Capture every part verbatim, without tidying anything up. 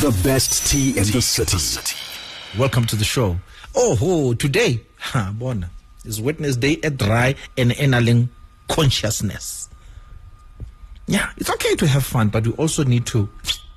The best tea in the city. Welcome to the show. Oh, oh today, ha, bona, is Wednesday at dry and enabling consciousness. Yeah, it's okay to have fun, but we also need to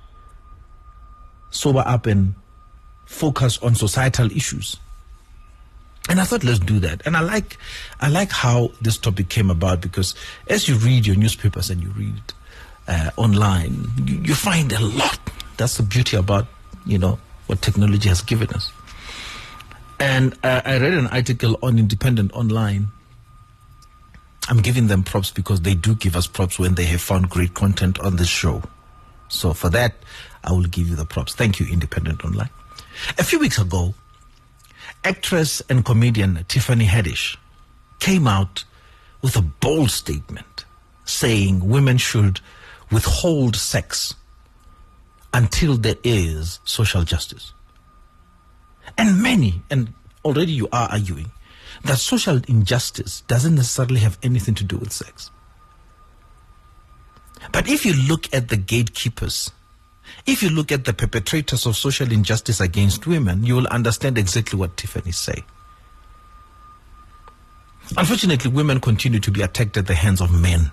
sober up and focus on societal issues. And I thought, let's do that. And I like, I like how this topic came about, because as you read your newspapers and you read uh, online, you, you find a lot. That's the beauty about, you know, what technology has given us. And uh, I read an article on Independent Online. I'm giving them props because they do give us props when they have found great content on this show. So for that, I will give you the props. Thank you, Independent Online. A few weeks ago, actress and comedian Tiffany Haddish came out with a bold statement saying women should withhold sex until there is social justice. And many, and already you are arguing, that social injustice doesn't necessarily have anything to do with sex. But if you look at the gatekeepers, if you look at the perpetrators of social injustice against women, you will understand exactly what Tiffany say. Unfortunately, women continue to be attacked at the hands of men.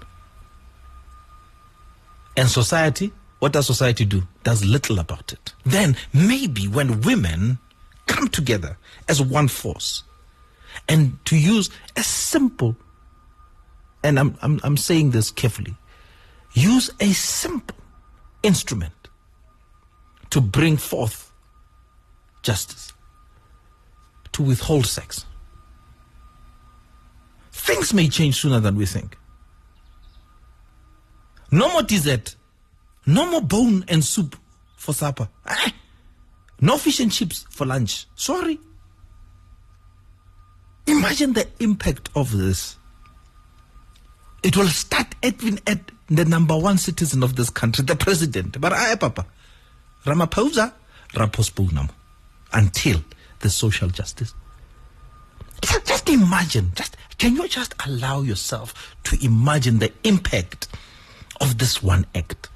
And society, what does society do? Does little about it. Then maybe when women come together as one force, and to use a simple, and I'm, I'm, I'm saying this carefully, use a simple instrument to bring forth justice, to withhold sex, things may change sooner than we think. No more dessert, no more bone and soup for supper, ah, no fish and chips for lunch. Sorry. Imagine the impact of this. It will start even at the number one citizen of this country, the president. But I, Papa, Ramaphosa, Raposponam, until the social justice. Just imagine, just can you just allow yourself to imagine the impact of this one act?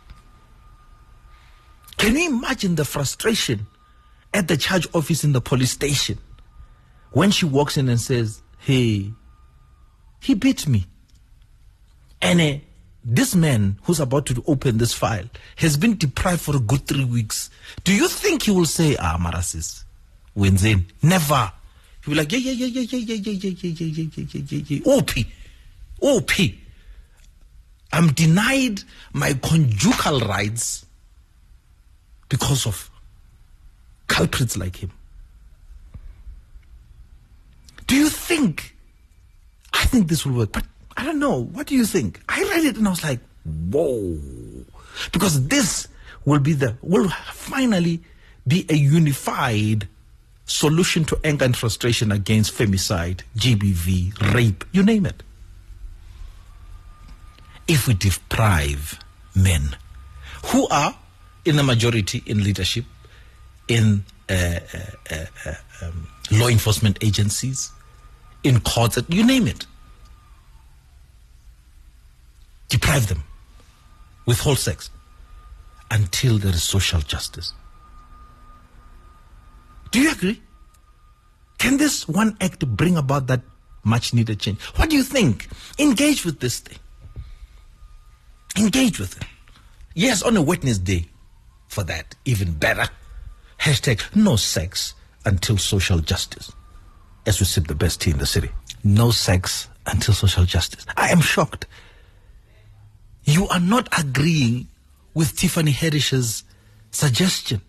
Can you imagine the frustration at the charge office in the police station when she walks in and says, hey, he beat me. And uh, this man who's about to open this file has been deprived for a good three weeks. Do you think he will say, ah, Marasis, wins in? Never. He will be like, yeah, yeah, yeah, yeah, yeah, yeah, yeah, yeah, yeah, yeah, yeah, yeah, yeah, O P, O P. I'm denied my conjugal rights because of culprits like him. Do you think, I think this will work, but I don't know. What do you think? I read it and I was like, whoa. Because this will be the, will finally be a unified solution to anger and frustration against femicide, G B V, rape, you name it. If we deprive men who are in the majority in leadership, in uh, uh, uh, uh, um, law enforcement agencies, in courts, you name it. Deprive them, withhold sex, until there is social justice. Do you agree? Can this one act bring about that much needed change? What do you think? Engage with this thing. Engage with it. Yes, on a Wednesday, for that, even better. Hashtag no sex until social justice. As we sip the best tea in the city. No sex until social justice. I am shocked. You are not agreeing with Tiffany Haddish's suggestion.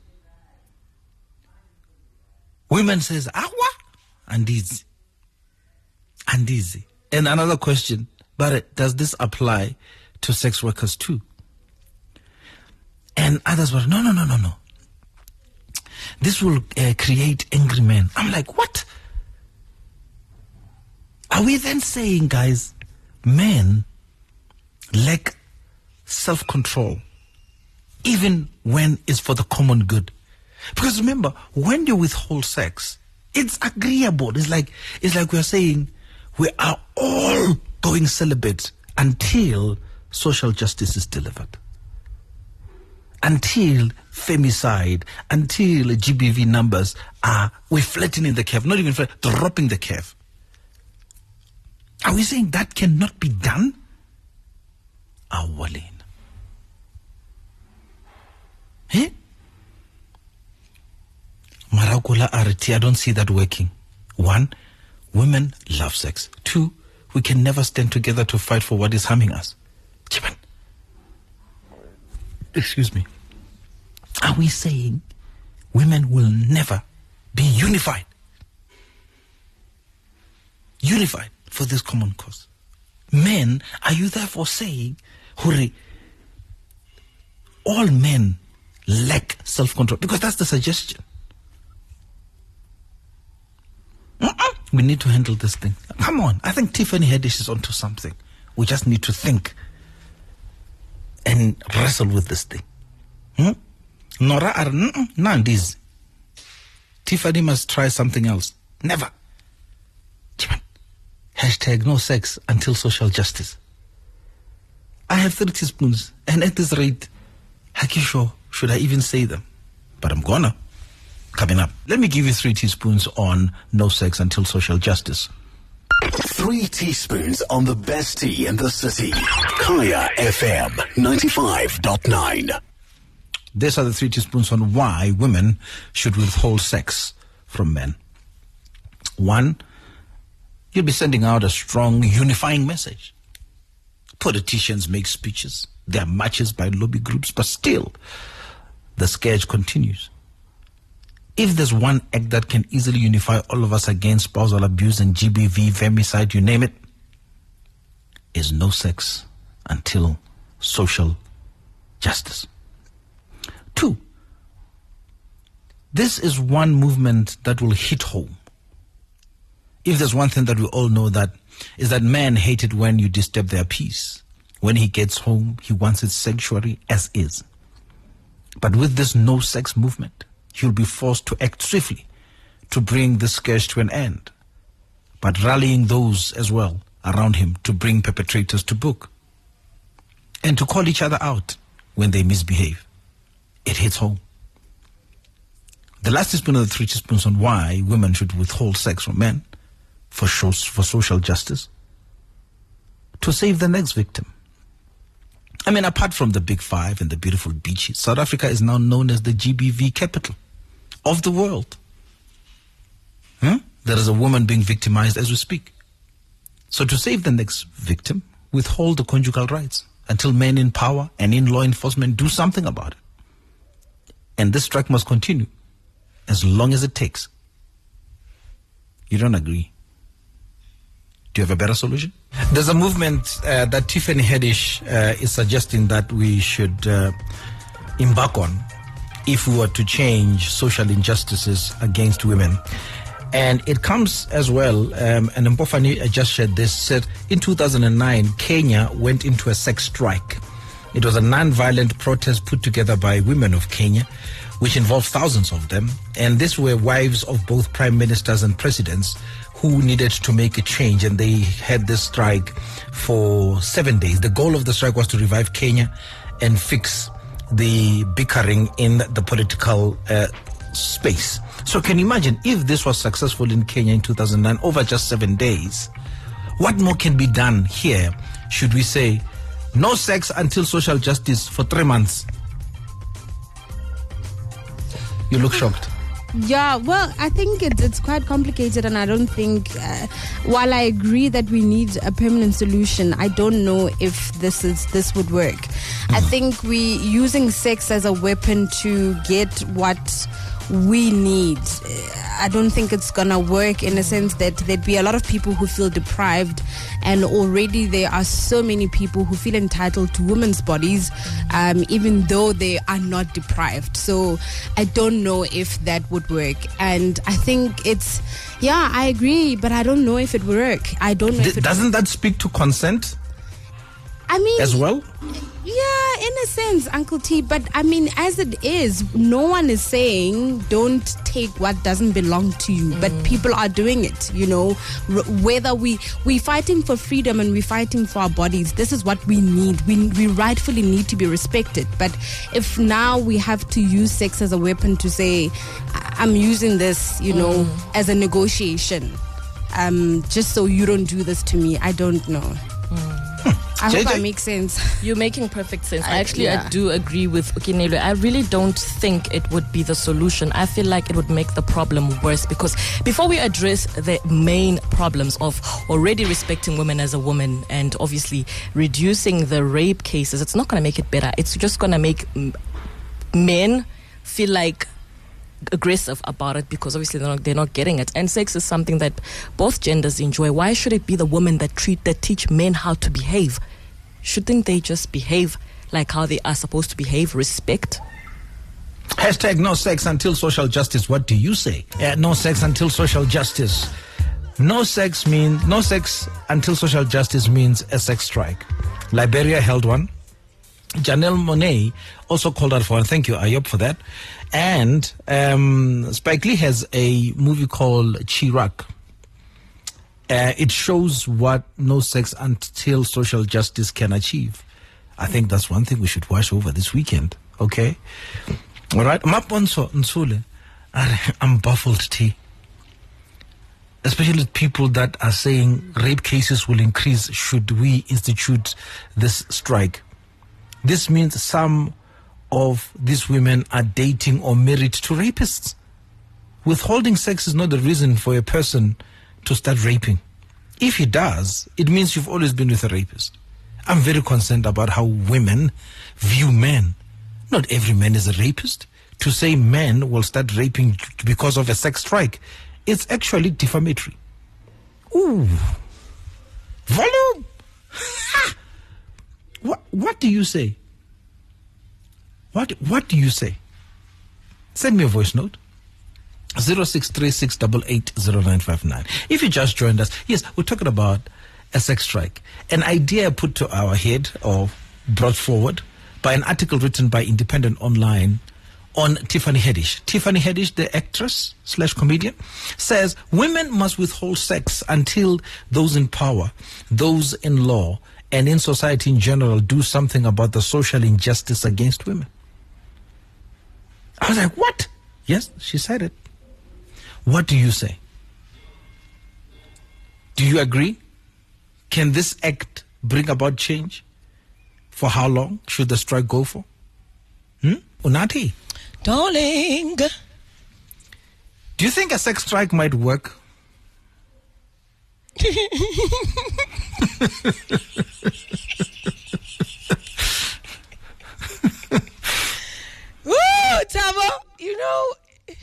Women says, awa, and easy. And easy. And another question, but does this apply to sex workers too? And others were, no, no, no, no, no. This will uh, create angry men. I'm like, what? Are we then saying, guys, men lack self-control, even when it's for the common good? Because remember, when you withhold sex, it's agreeable. It's like, it's like we're saying, we are all going celibate until social justice is delivered. until femicide, until G B V numbers are, we're flattening the curve, not even flat, dropping the curve. Are we saying that cannot be done? Awalin. Hey? Marakula Arati, I don't see that working. One, women love sex. Two, we can never stand together to fight for what is harming us. Chiman. Excuse me. Are we saying women will never be unified? Unified for this common cause. Men, are you therefore saying, Hurry, all men lack self-control? Because that's the suggestion. Uh-uh. We need to handle this thing. Come on. I think Tiffany Haddish is onto something. We just need to think and wrestle with this thing. Hmm? Nora are Nandis. Tiffany must try something else. Never. Hashtag no sex until social justice. I have three teaspoons, and at this rate, Hakisho, should I even say them? But I'm gonna. Coming up, let me give you three teaspoons on no sex until social justice. Three teaspoons on the best tea in the city. Kaya F M ninety-five point nine. These are the three teaspoons on why women should withhold sex from men. One, you'll be sending out a strong, unifying message. Politicians make speeches. There are marches by lobby groups, but still, the scourge continues. If there's one act that can easily unify all of us against spousal abuse and G B V, femicide, you name it, is no sex until social justice. Two, this is one movement that will hit home. If there's one thing that we all know, that is that men hate it when you disturb their peace. When he gets home, he wants his sanctuary as is. But with this no sex movement, he'll be forced to act swiftly to bring the scourge to an end, but rallying those as well around him to bring perpetrators to book and to call each other out when they misbehave. It hits home. The last teaspoon of the three teaspoons on why women should withhold sex from men for, shows, for social justice, to save the next victim. I mean, apart from the big five and the beautiful beaches, South Africa is now known as the G B V capital of the world. Huh? There is a woman being victimized as we speak. So to save the next victim, withhold the conjugal rights until men in power and in law enforcement do something about it. And this strike must continue as long as it takes. You don't agree? Do you have a better solution? There's a movement uh, that Tiffany Haddish uh, is suggesting that we should uh, embark on if we were to change social injustices against women. And it comes as well, um, and Mpofani just shared this, said in two thousand nine, Kenya went into a sex strike. It was a non-violent protest put together by women of Kenya, which involved thousands of them. And these were wives of both prime ministers and presidents who needed to make a change, and they had this strike for seven days. The goal of the strike was to revive Kenya and fix the bickering in the political uh, space. So can you imagine if this was successful in Kenya in two thousand nine over just seven days? What more can be done here? Should we say no sex until social justice for three months? You look shocked. Yeah, well, I think it's, it's quite complicated, and I don't think, uh, while I agree that we need a permanent solution, I don't know if this is this would work. Mm. I think we using sex as a weapon to get what we need, I don't think it's gonna work, in a sense that there'd be a lot of people who feel deprived, and already there are so many people who feel entitled to women's bodies, um, even though they are not deprived. So I don't know if that would work, and I think it's, yeah, I agree, but I don't know if it would work. I don't know. D- if it doesn't would. that speak to consent? I mean, as well? Yeah, in a sense, Uncle T. But I mean, as it is, no one is saying don't take what doesn't belong to you. Mm. But people are doing it, you know. R- whether we we fighting for freedom and we fighting for our bodies, this is what we need. We we rightfully need to be respected. But if now we have to use sex as a weapon to say, I'm using this, you know, mm. as a negotiation, um, just so you don't do this to me, I don't know. Mm. I hope I make sense. You're making perfect sense. I, Actually, yeah. I do agree with Ukinelo. I really don't think it would be the solution. I feel like it would make the problem worse, because before we address the main problems of already respecting women as a woman and obviously reducing the rape cases, it's not going to make it better. It's just going to make men feel like aggressive about it, because obviously they're not, they're not getting it. And sex is something that both genders enjoy. Why should it be the women that treat that teach men how to behave? Shouldn't they just behave like how they are supposed to behave? Respect. Hashtag no sex until social justice. What do you say? Yeah, no sex until social justice. No sex means no sex until social justice means a sex strike. Liberia held one. Janelle Monáe also called out for one. Thank you, Ayub, for that. And um, Spike Lee has a movie called Chirac. Uh, it shows what no sex until social justice can achieve. I think that's one thing we should watch over this weekend. Okay? All right? Maponso Nsule. I'm baffled, T. Especially people that are saying rape cases will increase should we institute this strike. This means some of these women are dating or married to rapists. Withholding sex is not the reason for a person to start raping. If he does, it means you've always been with a rapist. I'm very concerned about how women view men. Not every man is a rapist. To say men will start raping because of a sex strike, it's actually defamatory. Ooh. Volume! What, what do you say? What what do you say? Send me a voice note. zero six three six eight eight zero nine five nine. If you just joined us, yes, we're talking about a sex strike. An idea put to our head or brought forward by an article written by Independent Online on Tiffany Haddish. Tiffany Haddish, the actress slash comedian, says women must withhold sex until those in power, those in law, and in society in general do something about the social injustice against women. I was like, what? Yes, she said it. What do you say? Do you agree? Can this act bring about change? For how long should the strike go for? Hmm? Unati? Darling. Do you think a sex strike might work? Woo, Tabo, you know,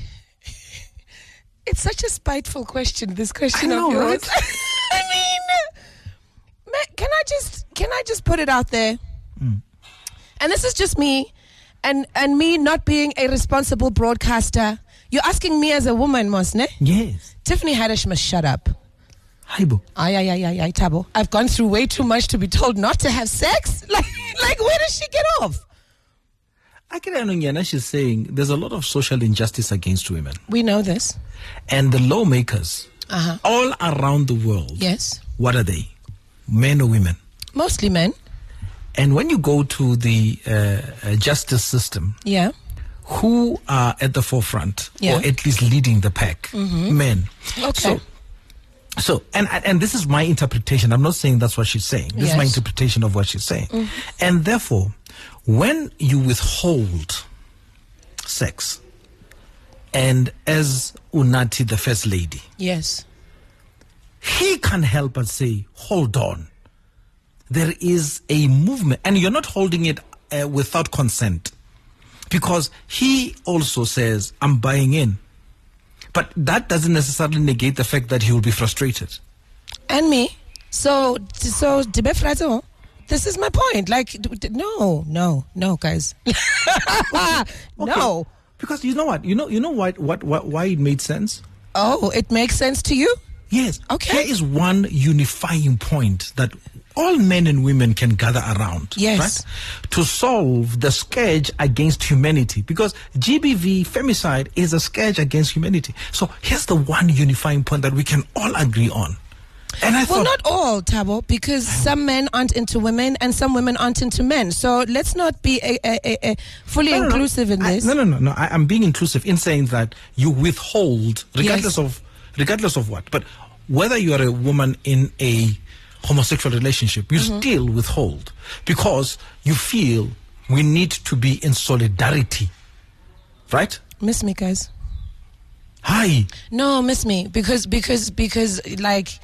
it's such a spiteful question, this question I know, of yours. right? I mean, ma- can I just can I just put it out there? Mm. And this is just me, and and me not being a responsible broadcaster. You're asking me as a woman, Mosne? Yes. Tiffany Haddish must shut up. Haibo. Ay, ay, ay, ay, ay, Tabo. I've gone through way too much to be told not to have sex. Like, like where does she get off? Akira she's saying there's a lot of social injustice against women. We know this. And the lawmakers, uh-huh. all around the world, yes, what are they? Men or women? Mostly men. And when you go to the uh, uh, justice system, yeah, who are at the forefront, yeah. or at least leading the pack? Mm-hmm. Men. Okay. So, So, and and this is my interpretation. I'm not saying that's what she's saying. This yes. is my interpretation of what she's saying. Mm-hmm. And therefore, when you withhold sex, and as Unati, the first lady, yes, he can't help but say, hold on. There is a movement, and you're not holding it uh, without consent. Because he also says, I'm buying in. But that doesn't necessarily negate the fact that he will be frustrated. And me. So, so Dibefrazo, this is my point. Like, d- d- no, no, no, guys. Okay. No. Because you know what? You know, you know what, what, what, why it made sense? Oh, it makes sense to you? Yes. Okay. Here is one unifying point that all men and women can gather around, Yes. right, to solve the scourge against humanity. Because G B V, femicide, is a scourge against humanity. So here's the one unifying point that we can all agree on. And I Well, thought, not all, Tabo, because some men aren't into women and some women aren't into men. So let's not be a, a, a, a fully No, no, no. inclusive in I- this. no, no, no, no. I, I'm being inclusive in saying that you withhold, regardless Yes. of, regardless of what. But whether you are a woman in a homosexual relationship, you Mm-hmm. still withhold because you feel we need to be in solidarity, right? Miss me, guys. Hi. No, miss me because because because like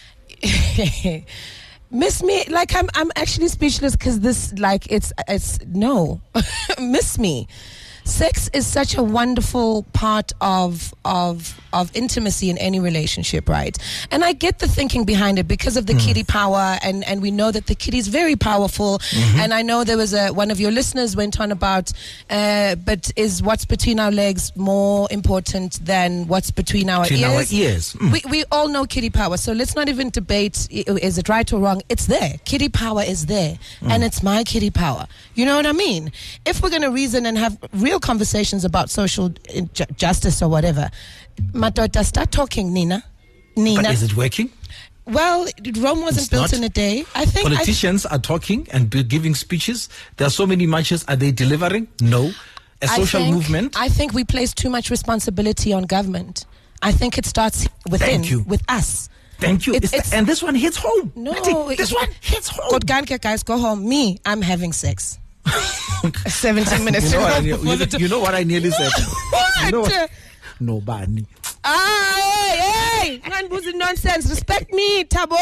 miss me like I'm I'm actually speechless because this like it's it's no miss me. Sex is such a wonderful part of of of intimacy in any relationship, right? And I get the thinking behind it because of the Mm. kitty power, and, and we know that the kitty is very powerful. Mm-hmm. And I know there was a one of your listeners went on about, uh, but is what's between our legs more important than what's between our Between our ears? ears. Mm. We we all know kitty power, so let's not even debate i- is it right or wrong. It's there. Kitty power is there, Mm. and it's my kitty power. You know what I mean? If we're going to reason and have real conversations about social uh, ju- justice or whatever, Matota, start talking, Nina. Nina. But is it working? Well, Rome wasn't It's built not. in a day. I think. I, Politicians are talking and be giving speeches. There are so many marches. Are they delivering? No. A I social think- movement? I think we place too much responsibility on government. I think it starts within, Thank you. with us. Thank you. It's- It's the- it's- and this one hits home. No, Matty, this it- one hits home. Good ganke, guys, go home. Me, I'm having sex. Seventeen minutes. You know, what I, ago ne- before you, the- you know what I nearly said? What? You know what? No, Barney. Ah, hey, hey, man, boozing nonsense. Respect me, Tabo.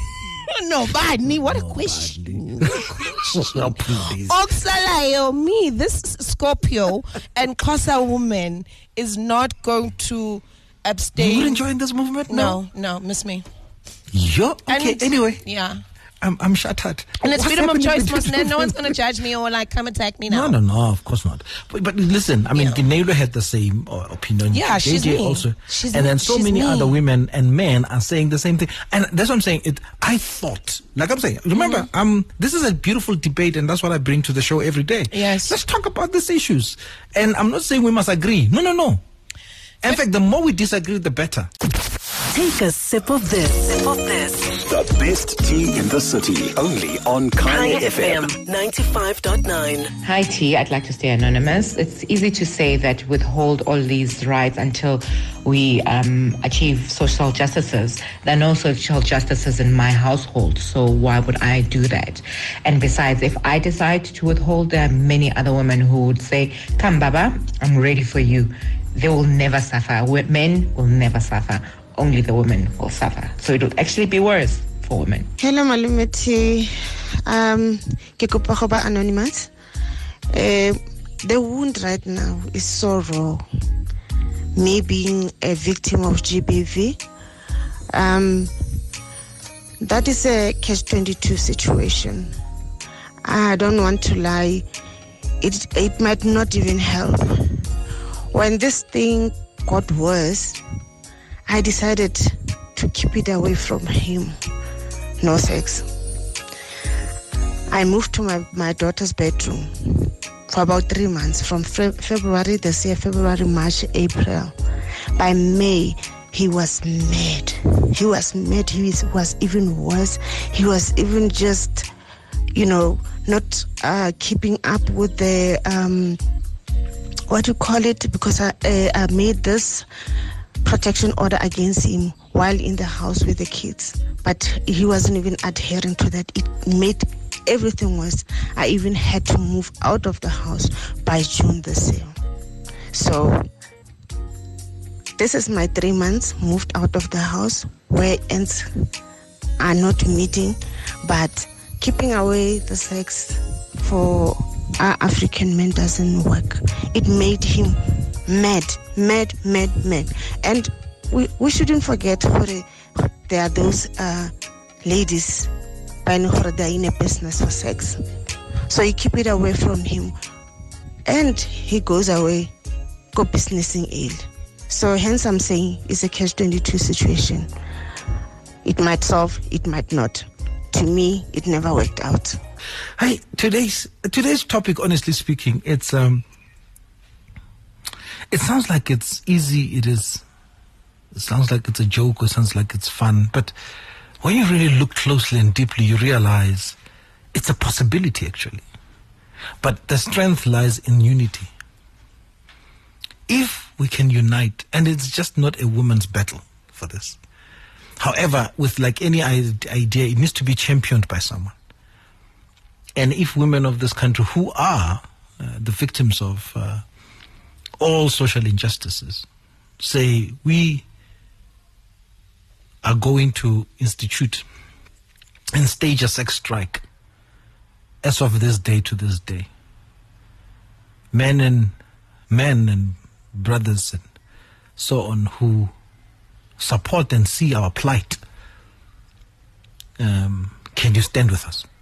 No, Badney. What a question. Oh, please. Oxalayo, me, this Scorpio and Kosa woman is not going to abstain. You wouldn't join this movement? No, no, miss me. Yo, okay, And- anyway, Yeah. I'm, I'm shattered. And it's What's freedom of happening choice, between- Muslim. No one's going to judge me or like come attack me now. No, no, no, of course not. But, but listen, I mean, Yeah. Dinelo had the same uh, opinion. Yeah, J she's J me. also. She's and me. then so She's many me. other women and men are saying the same thing. And that's what I'm saying. It, I thought, like I'm saying, remember, Mm-hmm. um, this is a beautiful debate, and that's what I bring to the show every day. Yes. Let's talk about these issues. And I'm not saying we must agree. No, no, no. In fact, the more we disagree, the better. Take a sip of this. Sip of this. The best tea in the city, only on Kaya F M. ninety-five point nine. Hi T, I'd like to stay anonymous. It's easy to say that withhold all these rights until we um, achieve social justices. There are no social justices in my household, so why would I do that? And besides, if I decide to withhold, there are many other women who would say, come Baba, I'm ready for you. They will never suffer. We- Men will never suffer. Only the women will suffer. So it will actually be worse for women. Hello, Malume T. Um, ke kopa go ba anonymous. Uh, the wound right now is so raw. Me being a victim of G B V, um, that is a catch twenty-two situation. I don't want to lie. It it might not even help. When this thing got worse, I decided to keep it away from him. No sex. I moved to my, my daughter's bedroom for about three months, from fe- February this year, February, March, April. By May, he was mad. He was mad. He was, was even worse. He was even just, you know, not uh, keeping up with the, um, what do you call it? Because I, uh, I made this protection order against him while in the house with the kids, but he wasn't even adhering to that. It made everything worse. I even had to move out of the house by June this year. So this is my three months moved out of the house, where ends are not meeting, but keeping away the sex for our African men doesn't work. It made him mad, mad, mad, mad. And we, we shouldn't forget that there are those uh, ladies who are in a business for sex. So you keep it away from him. And he goes away, go businessing ill. So hence I'm saying it's a catch twenty-two situation. It might solve, it might not. To to me, it never worked out. Hey, today's today's topic, honestly speaking, it's um, it sounds like it's easy. It is. It sounds like it's a joke, or sounds like it's fun. But when you really look closely and deeply, you realize it's a possibility, actually. But the strength lies in unity. If we can unite, and it's just not a woman's battle for this. However, with like any idea, it needs to be championed by someone. And if women of this country who are uh, the victims of uh, all social injustices say, we are going to institute and stage a sex strike as of this day to this day. Men and men and brothers and so on who support and see our plight, um, can you stand with us?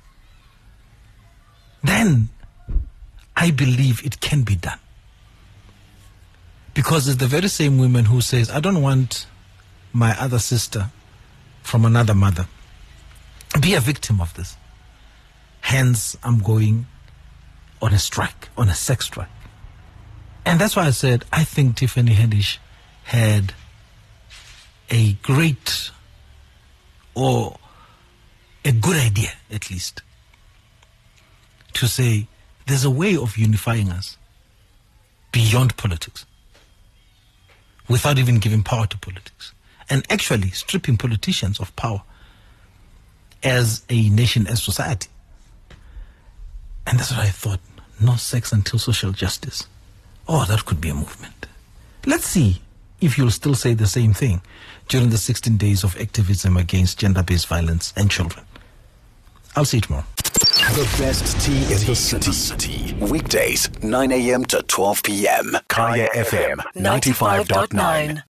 Then I believe it can be done. Because it's the very same women who says, I don't want my other sister from another mother be a victim of this. Hence, I'm going on a strike, on a sex strike. And that's why I said, I think Tiffany Haddish had a great, or a good idea, at least, to say there's a way of unifying us beyond politics, without even giving power to politics, and actually stripping politicians of power as a nation, as society. And that's what I thought, no sex until social justice. Oh, that could be a movement. Let's see if you'll still say the same thing during the sixteen days of activism against gender-based violence and children. I'll see you tomorrow. The best tea in the city. Weekdays, nine a.m. to twelve p.m. Kaya F M, ninety-five point nine.